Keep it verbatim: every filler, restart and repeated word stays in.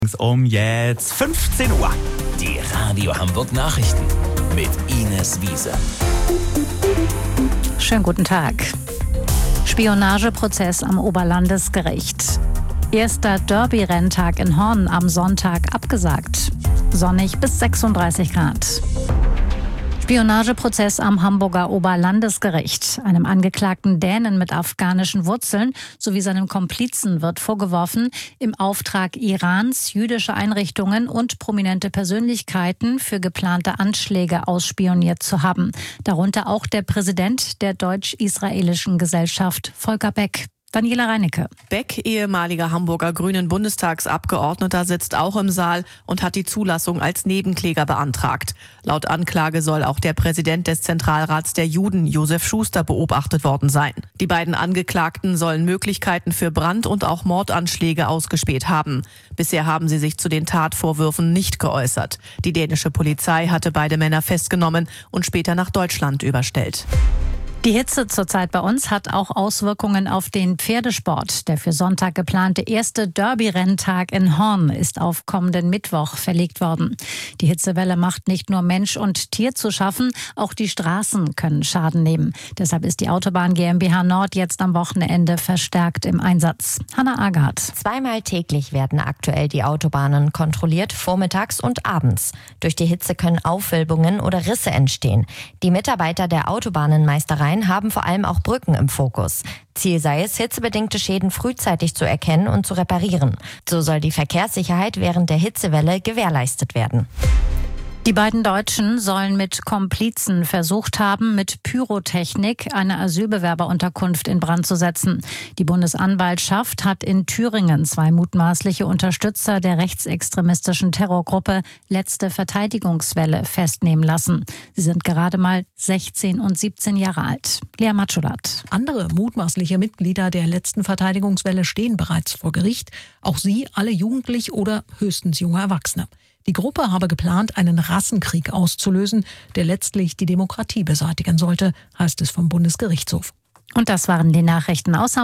Um jetzt fünfzehn Uhr. Die Radio Hamburg Nachrichten mit Ines Wiese. Schönen guten Tag. Spionageprozess am Oberlandesgericht. Erster Derby-Renntag in Horn am Sonntag abgesagt. Sonnig bis sechsunddreißig Grad. Spionageprozess am Hamburger Oberlandesgericht. Einem angeklagten Dänen mit afghanischen Wurzeln sowie seinem Komplizen wird vorgeworfen, im Auftrag Irans jüdische Einrichtungen und prominente Persönlichkeiten für geplante Anschläge ausspioniert zu haben. Darunter auch der Präsident der deutsch-israelischen Gesellschaft, Volker Beck. Daniela Reinecke. Beck, ehemaliger Hamburger Grünen Bundestagsabgeordneter, sitzt auch im Saal und hat die Zulassung als Nebenkläger beantragt. Laut Anklage soll auch der Präsident des Zentralrats der Juden, Josef Schuster, beobachtet worden sein. Die beiden Angeklagten sollen Möglichkeiten für Brand- und auch Mordanschläge ausgespäht haben. Bisher haben sie sich zu den Tatvorwürfen nicht geäußert. Die dänische Polizei hatte beide Männer festgenommen und später nach Deutschland überstellt. Die Hitze zurzeit bei uns hat auch Auswirkungen auf den Pferdesport. Der für Sonntag geplante erste Derby-Renntag in Horn ist auf kommenden Mittwoch verlegt worden. Die Hitzewelle macht nicht nur Mensch und Tier zu schaffen, auch die Straßen können Schaden nehmen. Deshalb ist die Autobahn GmbH Nord jetzt am Wochenende verstärkt im Einsatz. Hanna Agardt. Zweimal täglich werden aktuell die Autobahnen kontrolliert, vormittags und abends. Durch die Hitze können Aufwölbungen oder Risse entstehen. Die Mitarbeiter der Autobahnenmeisterei haben vor allem auch Brücken im Fokus. Ziel sei es, hitzebedingte Schäden frühzeitig zu erkennen und zu reparieren. So soll die Verkehrssicherheit während der Hitzewelle gewährleistet werden. Die beiden Deutschen sollen mit Komplizen versucht haben, mit Pyrotechnik eine Asylbewerberunterkunft in Brand zu setzen. Die Bundesanwaltschaft hat in Thüringen zwei mutmaßliche Unterstützer der rechtsextremistischen Terrorgruppe Letzte Verteidigungswelle festnehmen lassen. Sie sind gerade mal sechzehn und siebzehn Jahre alt. Lea Matschulat. Andere mutmaßliche Mitglieder der Letzten Verteidigungswelle stehen bereits vor Gericht. Auch sie alle jugendlich oder höchstens junge Erwachsene. Die Gruppe habe geplant, einen Rassenkrieg auszulösen, der letztlich die Demokratie beseitigen sollte, heißt es vom Bundesgerichtshof. Und das waren die Nachrichten aus Hamburg.